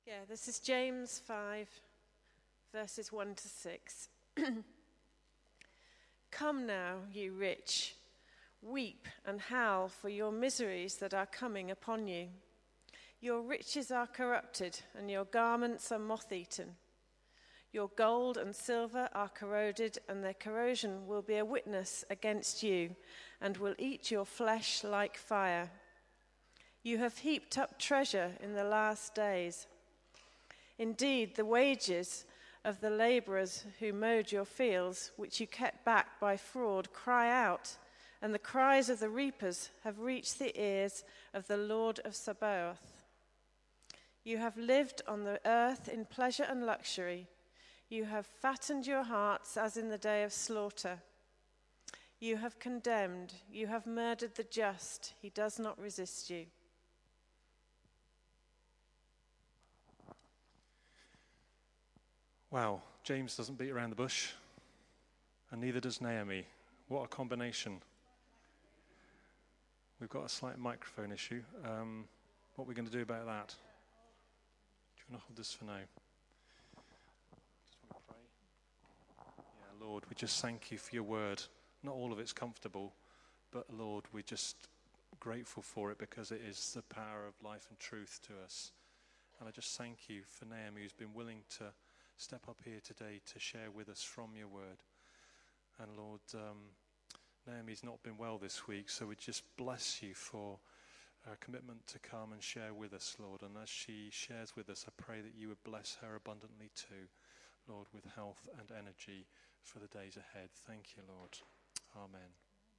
Yeah, this is James 5, verses 1 to 6. Come now, you rich, weep and howl for your miseries that are coming upon you. Your riches are corrupted, and your garments are moth-eaten. Your gold and silver are corroded, and their corrosion will be a witness against you, and will eat your flesh like fire. You have heaped up treasure in the last days. Indeed, the wages of the laborers who mowed your fields, which you kept back by fraud, cry out, and the cries of the reapers have reached the ears of the Lord of Sabaoth. You have lived on the earth in pleasure and luxury. You have fattened your hearts as in the day of slaughter. You have condemned, you have murdered the just. He does not resist you. Wow, James doesn't beat around the bush, and neither does Naomi. What a combination. We've got a slight microphone issue. What are we going to do about that? Do you want to hold this for now? Just want to pray. Yeah, Lord, we just thank you for your word. Not all of it's comfortable, but Lord, we're just grateful for it because it is the power of life and truth to us. And I just thank you for Naomi, who's been willing to step up here today to share with us from your word. And Lord, Naomi's not been well this week, so we just bless you for her commitment to come and share with us, Lord. And as she shares with us, I pray that you would bless her abundantly too, Lord, with health and energy for the days ahead. Thank you, Lord. Amen.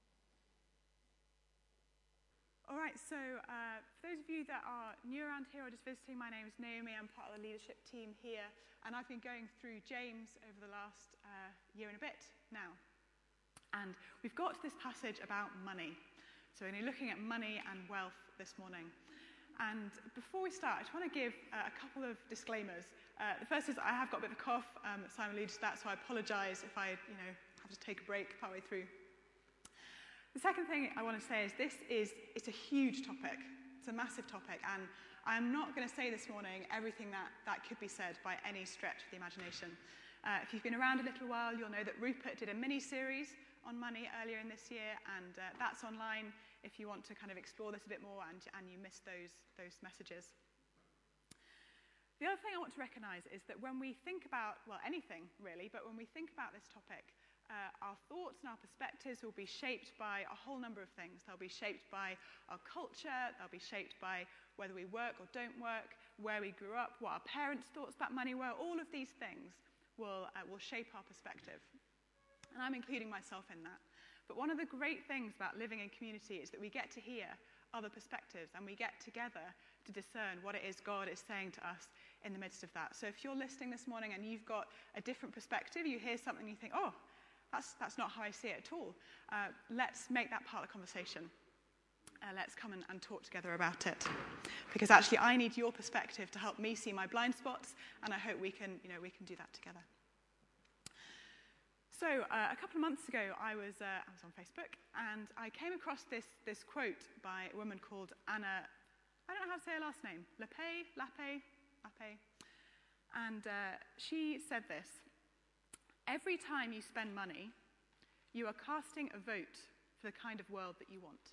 All right, so for those of you that are new around here or just visiting, my name is Naomi. I'm part of the leadership team here, and I've been going through James over the last year and a bit now. And we've got to this passage about money. So we're looking at money and wealth this morning. And before we start, I just want to give a couple of disclaimers. The first is I have got a bit of a cough. Simon alluded to that, so I apologise if I have to take a break partway through. The second thing I want to say is it's a huge topic. It's a massive topic, and I'm not going to say this morning everything that could be said by any stretch of the imagination. If you've been around a little while, you'll know that Rupert did a mini-series on money earlier in this year, and that's online if you want to kind of explore this a bit more and you missed those messages. The other thing I want to recognise is that when we think about, well, anything really, but when we think about this topic, our thoughts and our perspectives will be shaped by a whole number of things. They'll be shaped by our culture, they'll be shaped by whether we work or don't work, where we grew up, what our parents' thoughts about money were. All of these things will shape our perspective. And I'm including myself in that. But one of the great things about living in community is that we get to hear other perspectives, and we get together to discern what it is God is saying to us in the midst of that. So if you're listening this morning and you've got a different perspective, you hear something and you think, oh, that's not how I see it at all. Let's make that part of the conversation. Let's come and talk together about it. Because actually I need your perspective to help me see my blind spots, and I hope we can do that together. So a couple of months ago I was on Facebook, and I came across this quote by a woman called Anna, I don't know how to say her last name, Lappe. And she said this: every time you spend money, you are casting a vote for the kind of world that you want.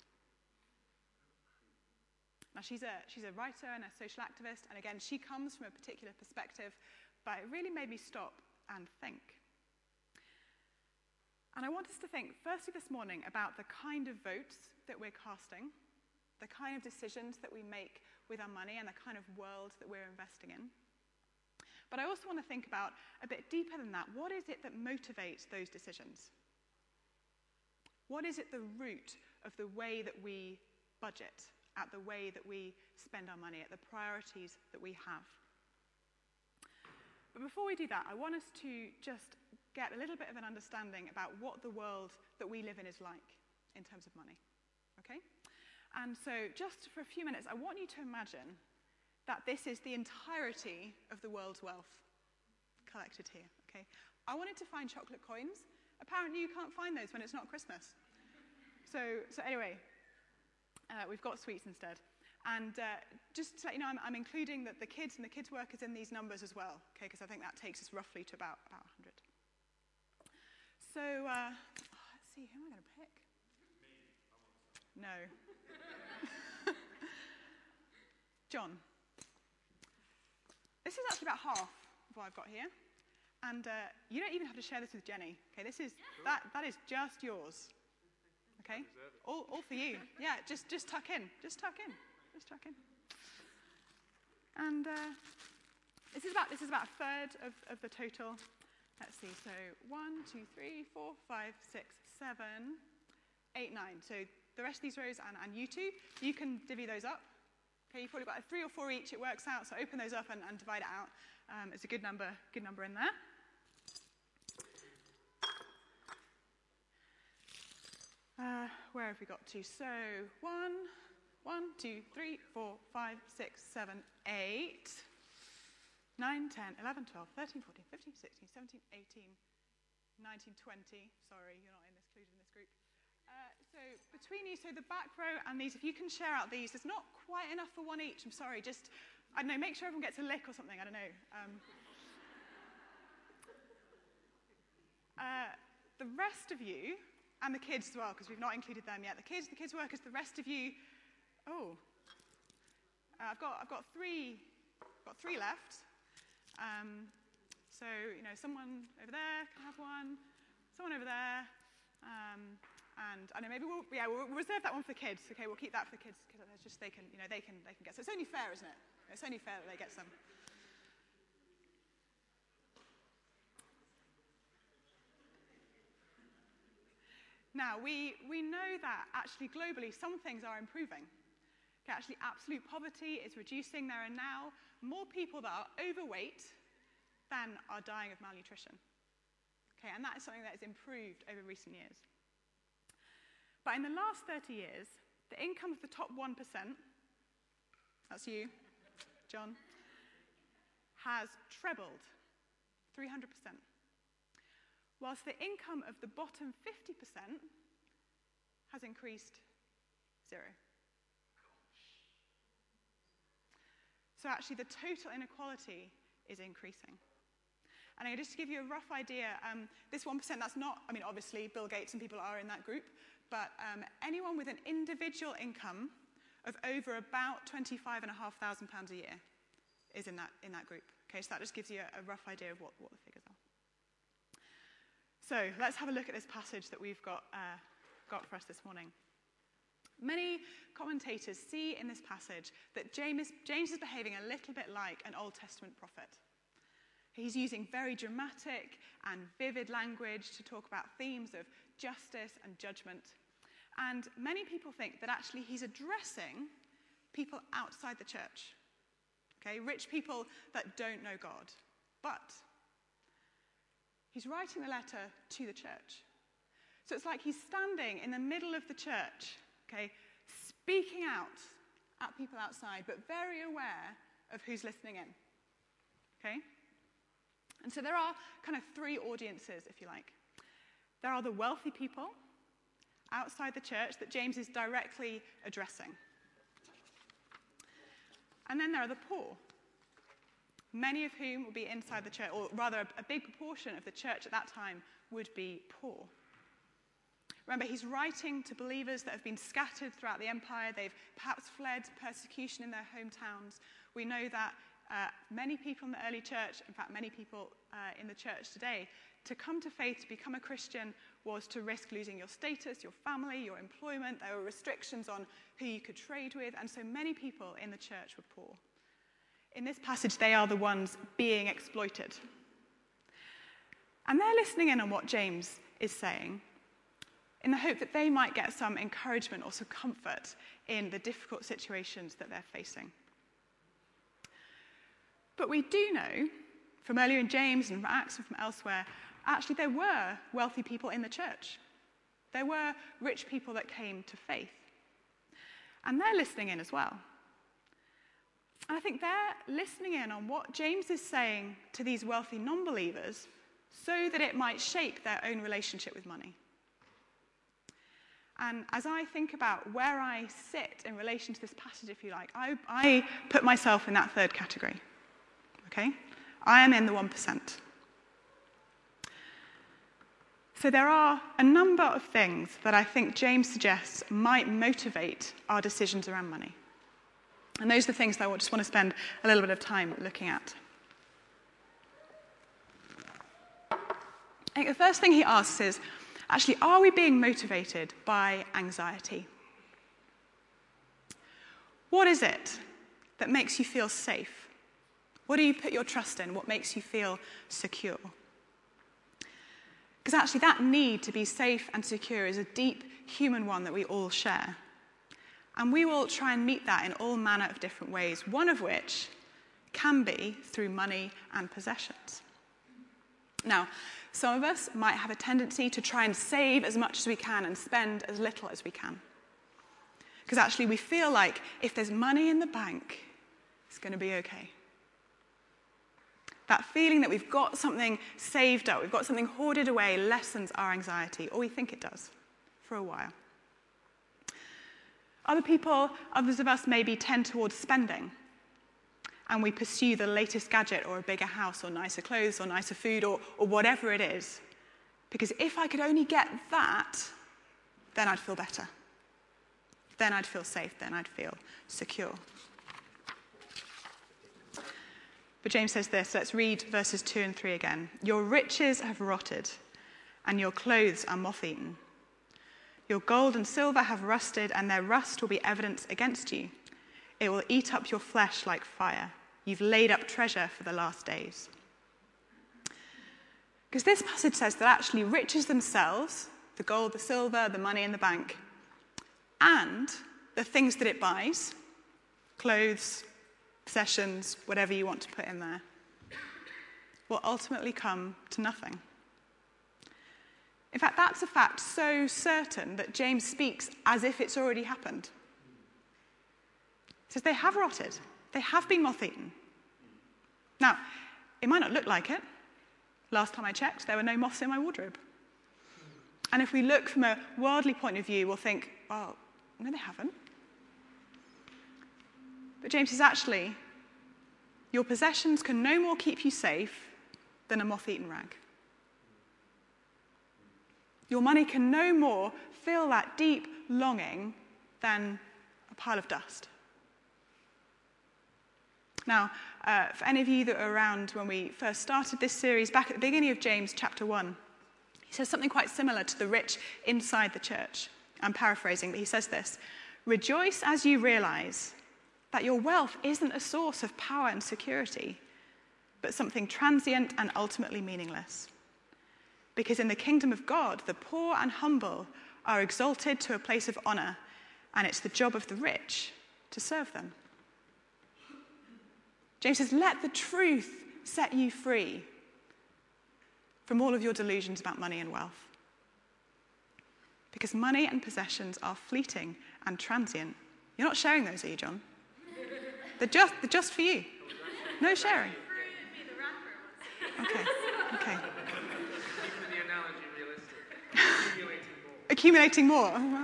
Now, she's a writer and a social activist, and again, she comes from a particular perspective, but it really made me stop and think. And I want us to think, firstly this morning, about the kind of votes that we're casting, the kind of decisions that we make with our money, and the kind of world that we're investing in. But I also want to think about, a bit deeper than that, what is it that motivates those decisions? What is at the root of the way that we budget, at the way that we spend our money, at the priorities that we have? But before we do that, I want us to just get a little bit of an understanding about what the world that we live in is like in terms of money, okay? And so just for a few minutes, I want you to imagine that this is the entirety of the world's wealth collected here, okay? I wanted to find chocolate coins. Apparently you can't find those when it's not Christmas. So anyway, we've got sweets instead. And just to let you know, I'm including the kids and the kids' workers in these numbers as well, okay, because I think that takes us roughly to about 100. So, let's see, who am I going to pick? No. John. This is actually about half of what I've got here. And you don't even have to share this with Jenny. Okay, this is, that is just yours. Okay? All for you. Yeah, just tuck in. Just tuck in. Just tuck in. And this is about a third of the total. Let's see, so 1, 2, 3, 4, 5, 6, 7, 8, 9. So the rest of these rows and you two, you can divvy those up. Okay, you've probably got 3 or 4 each, it works out, so open those up and divide it out. It's a good number in there. Where have we got to? So 1, 2, 3, 4, 5, 6, 7, 8, 9, 10, 11, 12, 13, 14, 15, 16, 17, 18, 19, 20. Sorry, you're not included in this group. So between you, so the back row and these, if you can share out these, there's not quite enough for one each. I'm sorry, just, I don't know, make sure everyone gets a lick or something, I don't know. The rest of you, and the kids as well, because we've not included them yet. The kids workers, the rest of you, I've got three left. So, you know, someone over there can have one, someone over there, and I don't know, maybe we'll reserve that one for the kids. Okay, we'll keep that for the kids because it's just they can get. So it's only fair, isn't it? It's only fair that they get some. Now we know that actually globally some things are improving. Okay, actually, absolute poverty is reducing. There are now more people that are overweight than are dying of malnutrition. Okay, and that is something that has improved over recent years. But in the last 30 years, the income of the top 1%, that's you, John, has trebled, 300%. Whilst the income of the bottom 50% has increased 0. So actually, the total inequality is increasing. And just to give you a rough idea, this 1%, that's not, I mean, obviously, Bill Gates and people are in that group, but anyone with an individual income of over about £25,500 a year is in that group. Okay, so that just gives you a rough idea of what the figures are. So let's have a look at this passage that we've got for us this morning. Many commentators see in this passage that James is behaving a little bit like an Old Testament prophet. He's using very dramatic and vivid language to talk about themes of justice and judgment. And many people think that actually he's addressing people outside the church. Okay, rich people that don't know God. But he's writing the letter to the church. So it's like he's standing in the middle of the church, okay, speaking out at people outside, but very aware of who's listening in. Okay? And so there are kind of 3 audiences, if you like. There are the wealthy people outside the church that James is directly addressing. And then there are the poor, many of whom will be inside the church, or rather a big proportion of the church at that time would be poor. Remember, he's writing to believers that have been scattered throughout the empire. They've perhaps fled persecution in their hometowns. We know that many people in the early church, in fact, many people in the church today, to come to faith, to become a Christian, was to risk losing your status, your family, your employment. There were restrictions on who you could trade with, and so many people in the church were poor. In this passage, they are the ones being exploited. And they're listening in on what James is saying in the hope that they might get some encouragement or some comfort in the difficult situations that they're facing. But we do know, from earlier in James and from Acts and from elsewhere, actually there were wealthy people in the church. There were rich people that came to faith. And they're listening in as well. And I think they're listening in on what James is saying to these wealthy non-believers so that it might shape their own relationship with money. And as I think about where I sit in relation to this passage, if you like, I put myself in that third category. Okay? I am in the 1%. So there are a number of things that I think James suggests might motivate our decisions around money. And those are the things that I just want to spend a little bit of time looking at. I think the first thing he asks is, actually, are we being motivated by anxiety? What is it that makes you feel safe? What do you put your trust in? What makes you feel secure? Because actually that need to be safe and secure is a deep human one that we all share. And we will try and meet that in all manner of different ways, one of which can be through money and possessions. Now, some of us might have a tendency to try and save as much as we can and spend as little as we can. Because actually we feel like if there's money in the bank, it's going to be okay. That feeling that we've got something saved up, we've got something hoarded away, lessens our anxiety, or we think it does, for a while. Others of us maybe tend towards spending, and we pursue the latest gadget or a bigger house or nicer clothes or nicer food or whatever it is. Because if I could only get that, then I'd feel better. Then I'd feel safe, then I'd feel secure. But James says this, let's read verses 2 and 3 again. Your riches have rotted, and your clothes are moth-eaten. Your gold and silver have rusted, and their rust will be evidence against you. It will eat up your flesh like fire. You've laid up treasure for the last days. Because this passage says that actually riches themselves, the gold, the silver, the money in the bank, and the things that it buys, clothes, possessions, whatever you want to put in there, will ultimately come to nothing. In fact, that's a fact so certain that James speaks as if it's already happened. He says they have rotted. They have been moth-eaten. Now, it might not look like it. Last time I checked, there were no moths in my wardrobe. And if we look from a worldly point of view, we'll think, well, no, they haven't. But James says, actually, your possessions can no more keep you safe than a moth-eaten rag. Your money can no more fill that deep longing than a pile of dust. Now, for any of you that were around when we first started this series, back at the beginning of James chapter 1, he says something quite similar to the rich inside the church. I'm paraphrasing, but he says this: rejoice as you realize that your wealth isn't a source of power and security, but something transient and ultimately meaningless. Because in the kingdom of God, the poor and humble are exalted to a place of honor, and it's the job of the rich to serve them. James says, let the truth set you free from all of your delusions about money and wealth. Because money and possessions are fleeting and transient. You're not sharing those, are you, John? They're just for you. No sharing. Okay. The analogy realistic. Accumulating more. Oh,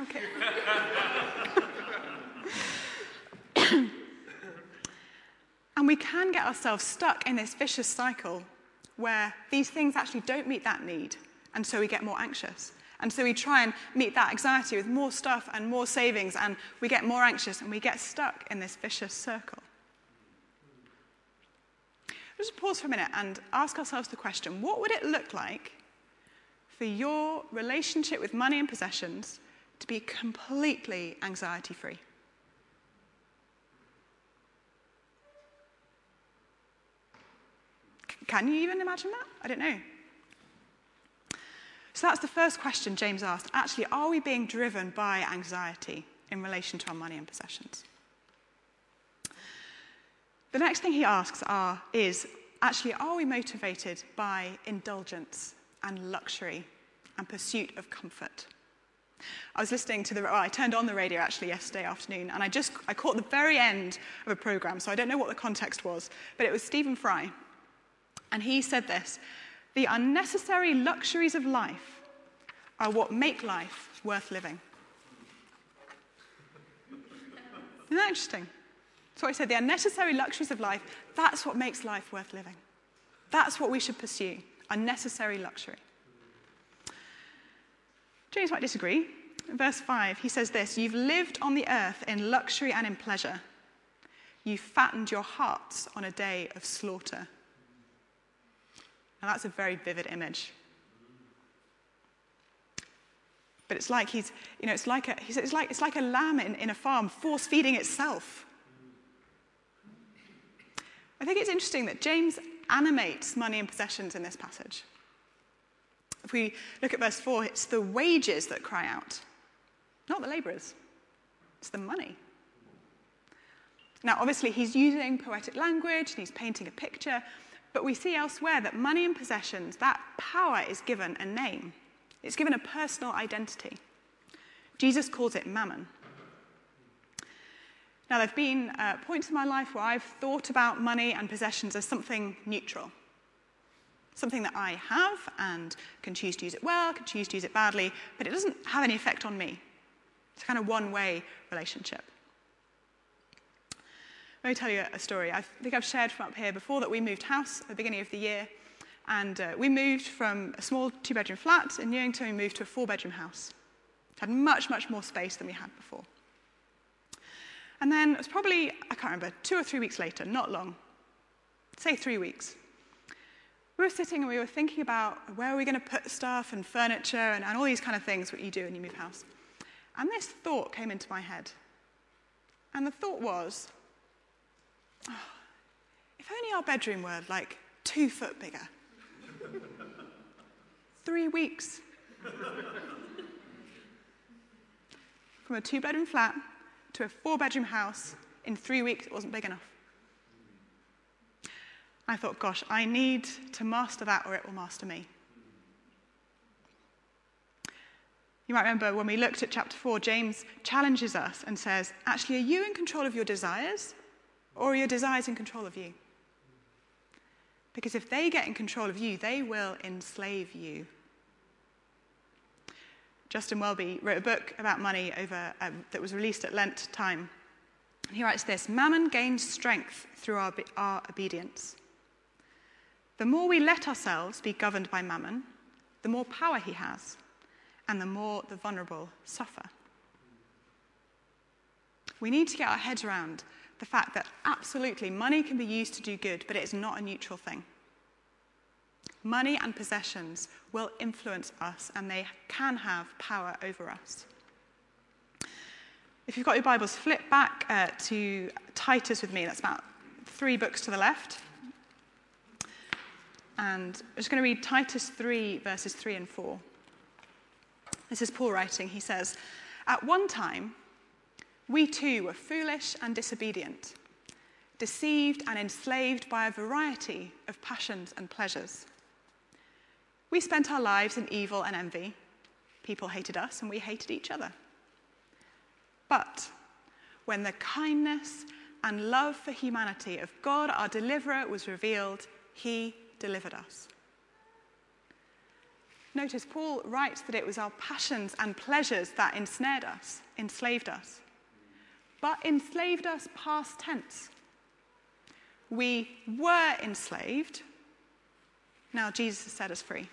okay. And we can get ourselves stuck in this vicious cycle where these things actually don't meet that need, and so we get more anxious. And so we try and meet that anxiety with more stuff and more savings, and we get more anxious, and we get stuck in this vicious circle. Let's just pause for a minute and ask ourselves the question, what would it look like for your relationship with money and possessions to be completely anxiety-free? Can you even imagine that? I don't know. So that's the first question James asked. Actually, are we being driven by anxiety in relation to our money and possessions? The next thing he asks is, actually, are we motivated by indulgence and luxury and pursuit of comfort? I was listening to I turned on the radio actually yesterday afternoon, and I caught the very end of a program, so I don't know what the context was, but it was Stephen Fry. And he said this: the unnecessary luxuries of life are what make life worth living. Isn't that interesting? That's what I said, the unnecessary luxuries of life, that's what makes life worth living. That's what we should pursue, unnecessary luxury. James might disagree. In verse 5, he says this, "You've lived on the earth in luxury and in pleasure. You fattened your hearts on a day of slaughter." Now that's a very vivid image. But it's like it's like a lamb in a farm force feeding itself. I think it's interesting that James animates money and possessions in this passage. If we look at verse 4, it's the wages that cry out, not the laborers. It's the money. Now, obviously, he's using poetic language and he's painting a picture, but we see elsewhere that money and possessions, that power is given a name. It's given a personal identity. Jesus calls it mammon. Now, there have been points in my life where I've thought about money and possessions as something neutral, something that I have and can choose to use it well, can choose to use it badly, but it doesn't have any effect on me. It's a kind of one-way relationship. Let me tell you a story. I think I've shared from up here before that we moved house at the beginning of the year, and we moved from a small 2-bedroom flat in Newington, we moved to a 4-bedroom house. It had much, much more space than we had before. And then it was probably, I can't remember, 2 or 3 weeks later, not long, say 3 weeks. We were sitting and we were thinking about where are we going to put stuff and furniture and all these kind of things what you do when you move house. And this thought came into my head. And the thought was, if only our bedroom were like 2 foot bigger. 3 weeks. From a 2-bedroom flat to a 4-bedroom house in 3 weeks, it wasn't big enough. I thought, gosh, I need to master that or it will master me. You might remember when we looked at chapter 4, James challenges us and says, actually, are you in control of your desires or are your desires in control of you? Because if they get in control of you, they will enslave you. Justin Welby wrote a book about money that was released at Lent time. He writes this, "Mammon gains strength through our obedience. The more we let ourselves be governed by mammon, the more power he has, and the more the vulnerable suffer." We need to get our heads around the fact that absolutely money can be used to do good, but it is not a neutral thing. Money and possessions will influence us, and they can have power over us. If you've got your Bibles, flip back to Titus with me. That's about 3 books to the left. And I'm just going to read Titus 3, verses 3 and 4. This is Paul writing. He says, "At one time, we too were foolish and disobedient, deceived and enslaved by a variety of passions and pleasures. We spent our lives in evil and envy. People hated us and we hated each other. But when the kindness and love for humanity of God, our deliverer, was revealed, he delivered us." Notice Paul writes that it was our passions and pleasures that ensnared us, enslaved us. But enslaved us past tense. We were enslaved. Now Jesus has set us free.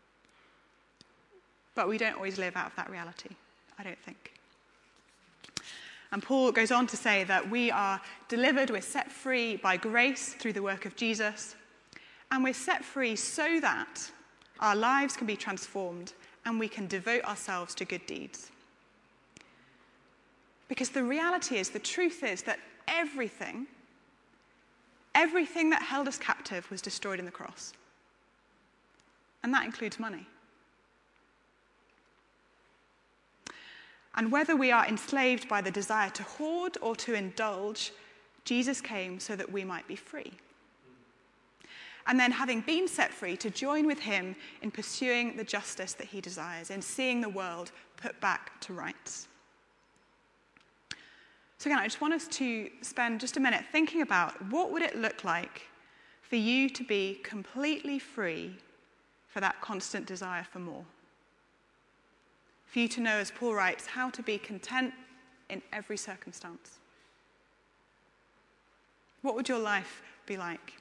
But we don't always live out of that reality, I don't think. And Paul goes on to say that we are delivered, we're set free by grace through the work of Jesus, and we're set free so that our lives can be transformed and we can devote ourselves to good deeds. Because the reality is, the truth is that everything that held us captive was destroyed in the cross. And that includes money. And whether we are enslaved by the desire to hoard or to indulge, Jesus came so that we might be free. And then, having been set free, to join with him in pursuing the justice that he desires, in seeing the world put back to rights. So again, I just want us to spend just a minute thinking about what would it look like for you to be completely free for that constant desire for more. For you to know, as Paul writes, how to be content in every circumstance. What would your life be like?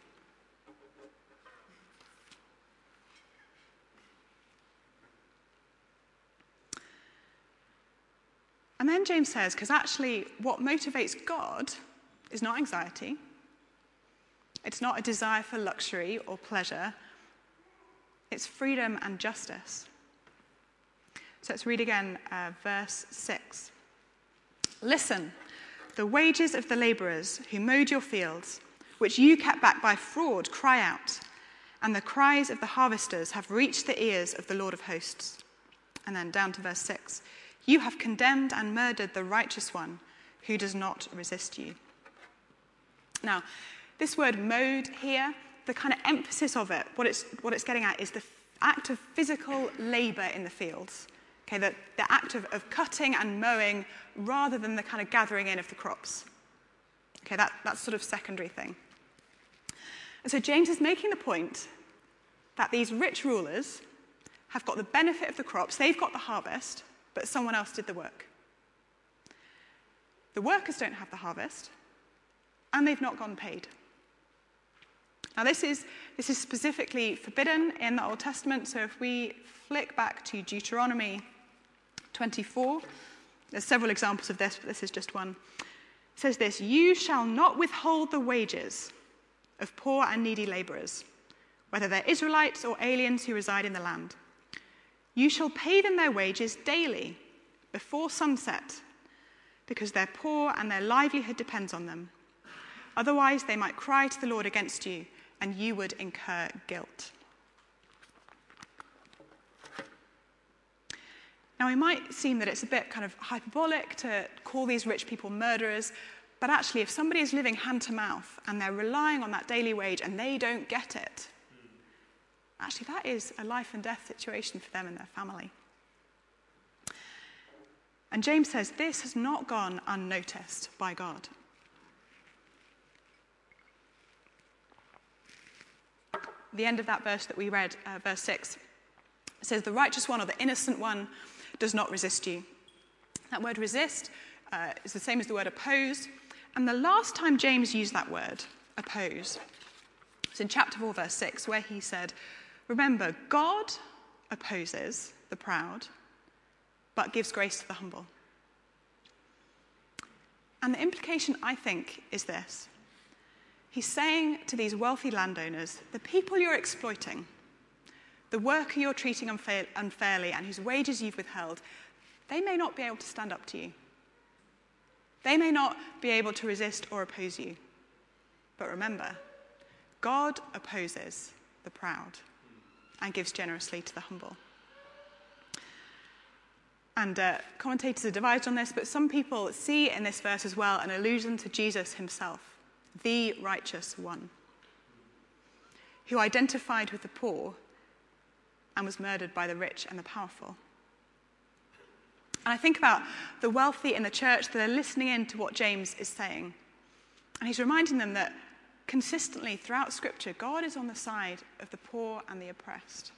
And then James says, because actually what motivates God is not anxiety. It's not a desire for luxury or pleasure. It's freedom and justice. So let's read again verse 6. Listen, the wages of the laborers who mowed your fields, which you kept back by fraud, cry out, and the cries of the harvesters have reached the ears of the Lord of hosts. And then down to verse 6. You have condemned and murdered the righteous one who does not resist you. Now, this word mowed here, the kind of emphasis of it, what it's getting at is the act of physical labor in the fields. Okay, the act of cutting and mowing rather than the kind of gathering in of the crops. Okay, that's sort of secondary thing. And so James is making the point that these rich rulers have got the benefit of the crops, they've got the harvest, but someone else did the work. The workers don't have the harvest, and they've not gone paid. Now this is specifically forbidden in the Old Testament, so if we flick back to Deuteronomy 24, there's several examples of this, but this is just one. It says this, you shall not withhold the wages of poor and needy laborers, whether they're Israelites or aliens who reside in the land. You shall pay them their wages daily, before sunset, because they're poor and their livelihood depends on them. Otherwise, they might cry to the Lord against you, and you would incur guilt. Now, it might seem that it's a bit kind of hyperbolic to call these rich people murderers, but actually, if somebody is living hand to mouth and they're relying on that daily wage and they don't get it, actually, that is a life and death situation for them and their family. And James says this has not gone unnoticed by God. The end of that verse that we read, verse 6, says, the righteous one or the innocent one does not resist you. That word resist is the same as the word oppose. And the last time James used that word, oppose, it's in chapter 4, verse 6, where he said, remember, God opposes the proud, but gives grace to the humble. And the implication, I think, is this. He's saying to these wealthy landowners, the people you're exploiting, the worker you're treating unfairly and whose wages you've withheld, they may not be able to stand up to you. They may not be able to resist or oppose you. But remember, God opposes the proud and gives generously to the humble. And commentators are divided on this, but some people see in this verse as well an allusion to Jesus himself, the righteous one, who identified with the poor and was murdered by the rich and the powerful. And I think about the wealthy in the church that are listening in to what James is saying. And he's reminding them that consistently throughout Scripture, God is on the side of the poor and the oppressed.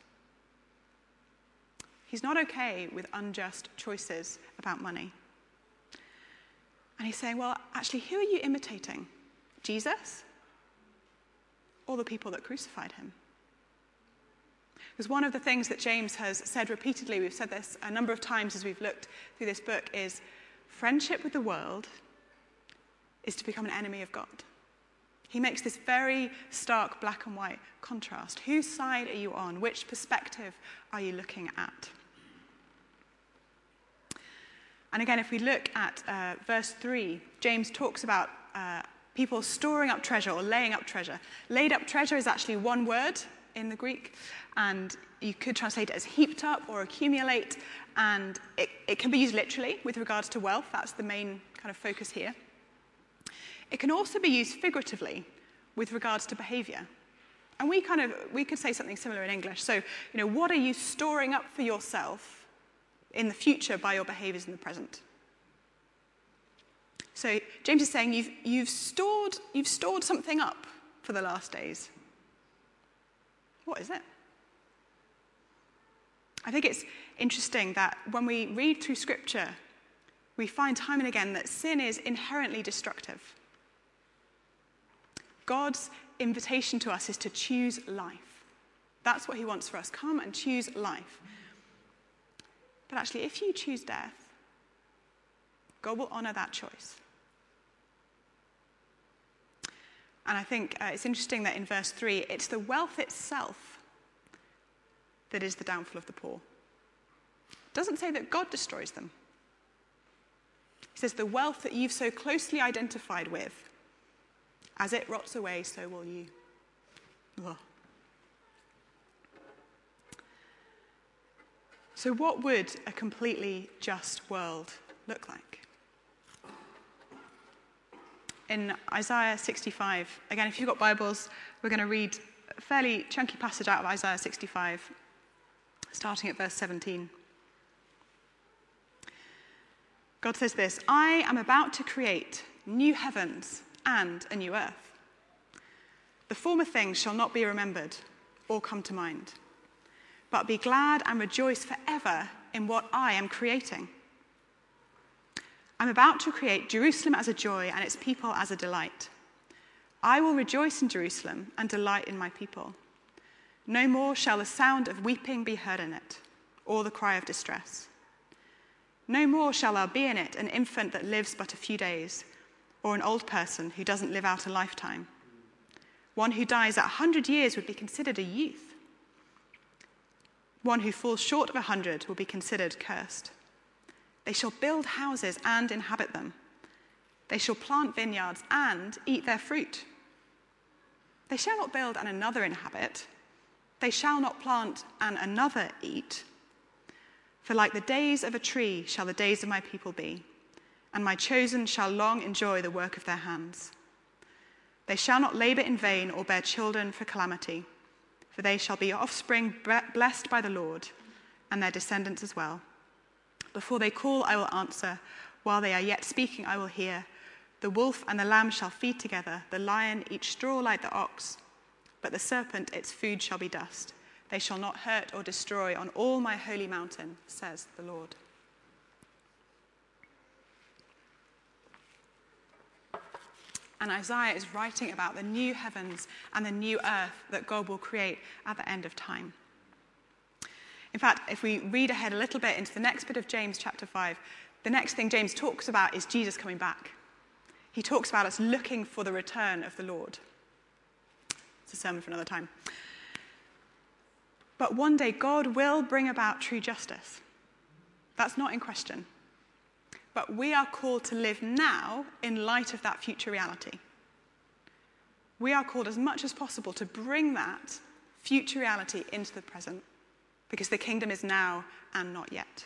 He's not okay with unjust choices about money. And he's saying, well, actually, who are you imitating? Jesus? Or the people that crucified him? Because one of the things that James has said repeatedly, we've said this a number of times as we've looked through this book, is friendship with the world is to become an enemy of God. He makes this very stark black and white contrast. Whose side are you on? Which perspective are you looking at? And again, if we look at verse 3, James talks about people storing up treasure or laying up treasure. Laid up treasure is actually one word in the Greek, and you could translate it as heaped up or accumulate, and it can be used literally with regards to wealth. That's the main kind of focus here. It can also be used figuratively with regards to behavior. And we could say something similar in English. So, what are you storing up for yourself in the future by your behaviors in the present? So James is saying you've stored something up for the last days. What is it? I think it's interesting that when we read through Scripture, we find time and again that sin is inherently destructive. God's invitation to us is to choose life. That's what he wants for us. Come and choose life. But actually, if you choose death, God will honor that choice. And I think it's interesting that in verse 3, it's the wealth itself that is the downfall of the poor. It doesn't say that God destroys them. He says the wealth that you've so closely identified with, as it rots away, so will you. Ugh. So what would a completely just world look like? In Isaiah 65, again, if you've got Bibles, we're going to read a fairly chunky passage out of Isaiah 65, starting at verse 17. God says this, I am about to create new heavens and a new earth. The former things shall not be remembered or come to mind, but be glad and rejoice forever in what I am creating. I'm about to create Jerusalem as a joy and its people as a delight. I will rejoice in Jerusalem and delight in my people. No more shall the sound of weeping be heard in it, or the cry of distress. No more shall there be in it an infant that lives but a few days, or an old person who doesn't live out a lifetime. One who dies at 100 years would be considered a youth. One who falls short of 100 will be considered cursed. They shall build houses and inhabit them. They shall plant vineyards and eat their fruit. They shall not build and another inhabit. They shall not plant and another eat. For like the days of a tree shall the days of my people be, and my chosen shall long enjoy the work of their hands. They shall not labor in vain or bear children for calamity, for they shall be offspring blessed by the Lord, and their descendants as well. Before they call, I will answer. While they are yet speaking, I will hear. The wolf and the lamb shall feed together, the lion eat straw like the ox, but the serpent its food shall be dust. They shall not hurt or destroy on all my holy mountain, says the Lord. And Isaiah is writing about the new heavens and the new earth that God will create at the end of time. In fact, if we read ahead a little bit into the next bit of James chapter 5, the next thing James talks about is Jesus coming back. He talks about us looking for the return of the Lord. It's a sermon for another time. But one day God will bring about true justice. That's not in question. But we are called to live now in light of that future reality. We are called as much as possible to bring that future reality into the present, because the kingdom is now and not yet.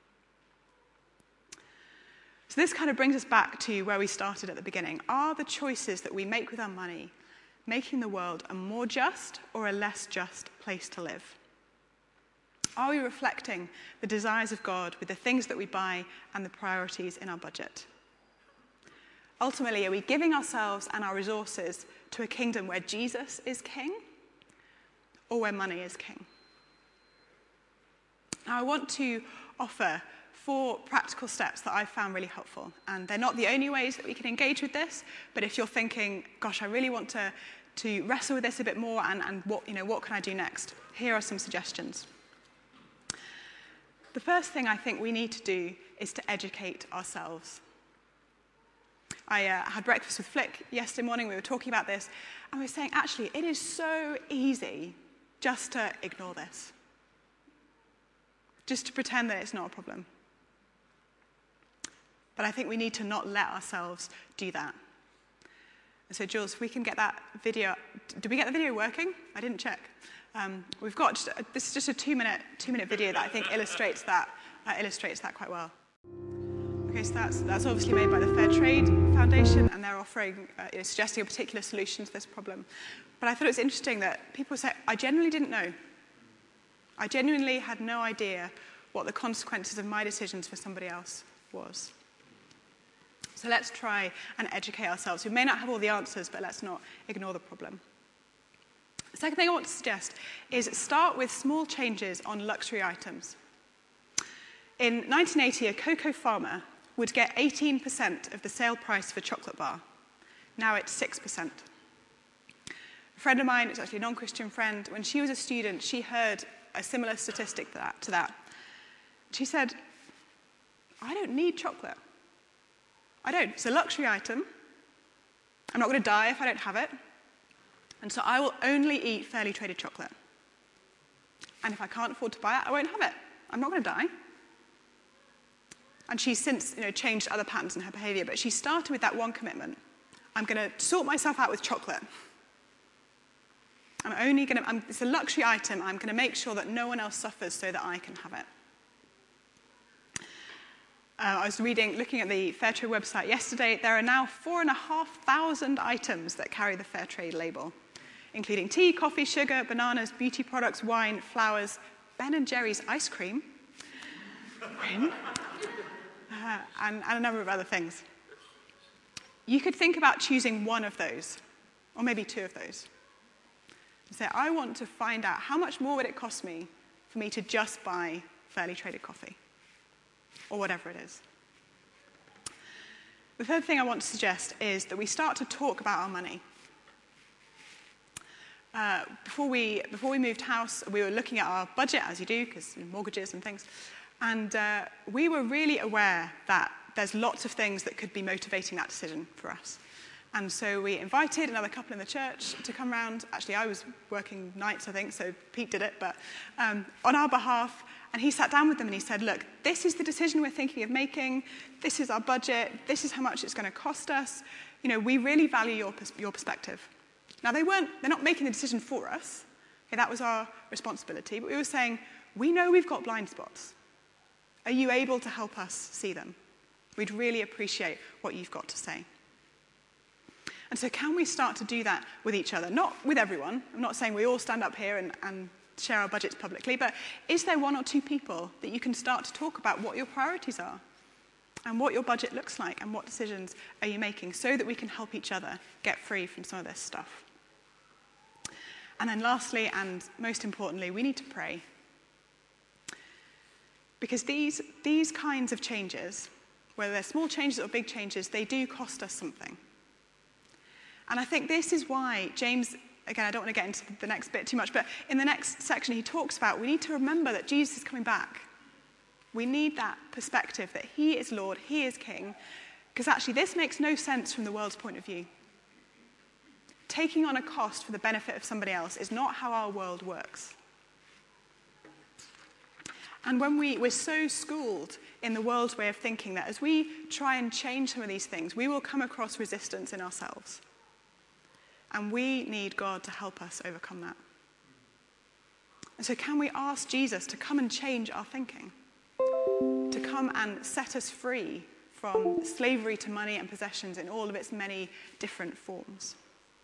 So this kind of brings us back to where we started at the beginning. Are the choices that we make with our money making the world a more just or a less just place to live? Are we reflecting the desires of God with the things that we buy and the priorities in our budget? Ultimately, are we giving ourselves and our resources to a kingdom where Jesus is king or where money is king? Now, I want to offer 4 practical steps that I've found really helpful. And they're not the only ways that we can engage with this, but if you're thinking, gosh, I really want to wrestle with this a bit more and what can I do next? Here are some suggestions. The first thing I think we need to do is to educate ourselves. I had breakfast with Flick yesterday morning. We were talking about this, and we were saying, actually, it is so easy just to ignore this. Just to pretend that it's not a problem. But I think we need to not let ourselves do that. And so, Jules, if we can get that video. Did we get the video working? I didn't check. We've got this is just a two-minute video that I think illustrates that quite well. Okay, so that's obviously made by the Fair Trade Foundation, and they're offering suggesting a particular solution to this problem. But I thought it was interesting that people say, I genuinely didn't know. I genuinely had no idea what the consequences of my decisions for somebody else was. So let's try and educate ourselves. We may not have all the answers, but let's not ignore the problem. The second thing I want to suggest is start with small changes on luxury items. In 1980, a cocoa farmer would get 18% of the sale price of a chocolate bar. Now it's 6%. A friend of mine, it's actually a non-Christian friend, when she was a student, she heard a similar statistic to that. She said, I don't need chocolate. I don't. It's a luxury item. I'm not going to die if I don't have it. And so I will only eat fairly traded chocolate. And if I can't afford to buy it, I won't have it. I'm not going to die. And she's since changed other patterns in her behavior, but she started with that one commitment. I'm going to sort myself out with chocolate. It's a luxury item. I'm going to make sure that no one else suffers so that I can have it. I was looking at the Fairtrade website yesterday. There are now 4,500 items that carry the Fairtrade label, including tea, coffee, sugar, bananas, beauty products, wine, flowers, Ben & Jerry's ice cream, and a number of other things. You could think about choosing one of those, or maybe two of those. And say, I want to find out how much more would it cost me for me to just buy fairly traded coffee, or whatever it is. The third thing I want to suggest is that we start to talk about our money. Before we moved house, we were looking at our budget, as you do, because mortgages and things, and we were really aware that there's lots of things that could be motivating that decision for us. And so we invited another couple in the church to come round. Actually, I was working nights, I think, so Pete did it, but on our behalf. And he sat down with them and he said, look, this is the decision we're thinking of making. This is our budget. This is how much it's going to cost us. We really value your perspective. Now, they're not making the decision for us. Okay, that was our responsibility. But we were saying, we know we've got blind spots. Are you able to help us see them? We'd really appreciate what you've got to say. And so can we start to do that with each other? Not with everyone. I'm not saying we all stand up here and share our budgets publicly, but is there one or two people that you can start to talk about what your priorities are and what your budget looks like and what decisions are you making so that we can help each other get free from some of this stuff? And then lastly, and most importantly, we need to pray. Because these kinds of changes, whether they're small changes or big changes, they do cost us something. And I think this is why James, again, I don't want to get into the next bit too much, but in the next section he talks about we need to remember that Jesus is coming back. We need that perspective that he is Lord, he is King, because actually this makes no sense from the world's point of view. Taking on a cost for the benefit of somebody else is not how our world works. And when we're so schooled in the world's way of thinking that as we try and change some of these things, we will come across resistance in ourselves. And we need God to help us overcome that. And so can we ask Jesus to come and change our thinking? To come and set us free from slavery to money and possessions in all of its many different forms?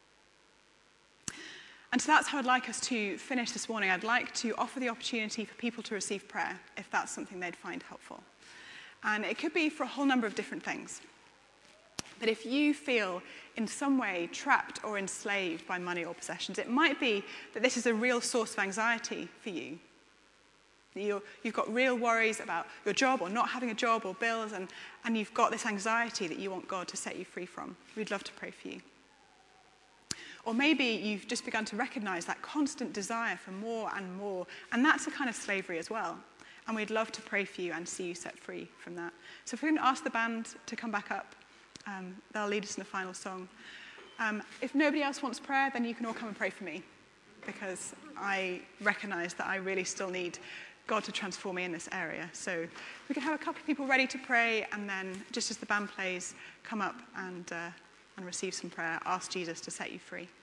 And so that's how I'd like us to finish this morning. I'd like to offer the opportunity for people to receive prayer, if that's something they'd find helpful. And it could be for a whole number of different things. But if you feel in some way trapped or enslaved by money or possessions, it might be that this is a real source of anxiety for you. You've got real worries about your job or not having a job or bills, and you've got this anxiety that you want God to set you free from. We'd love to pray for you. Or maybe you've just begun to recognize that constant desire for more and more, and that's a kind of slavery as well. And we'd love to pray for you and see you set free from that. So if we can ask the band to come back up, they'll lead us in the final song. If nobody else wants prayer, then you can all come and pray for me, because I recognize that I really still need God to transform me in this area. So we can have a couple of people ready to pray, and then just as the band plays, come up and receive some prayer. Ask Jesus to set you free.